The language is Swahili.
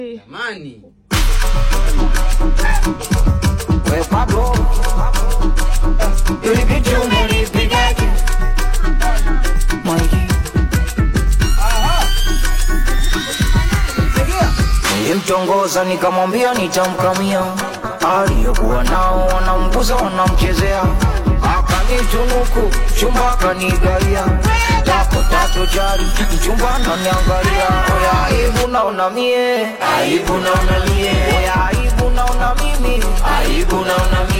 Jamani. We Pablo. Ulipitia ulipigaje? Mwaiki. Nilimtongoza nikamwambia nitamkamia. Aliyokuwa nao wanambuza wanamchezea. Akanitunuku chumba kanigaia. Tatu jari mchumba ananiangalia. Oya aibu naona mie, aibu naona mie. Oya aibu naona mimi, aibu naona mie.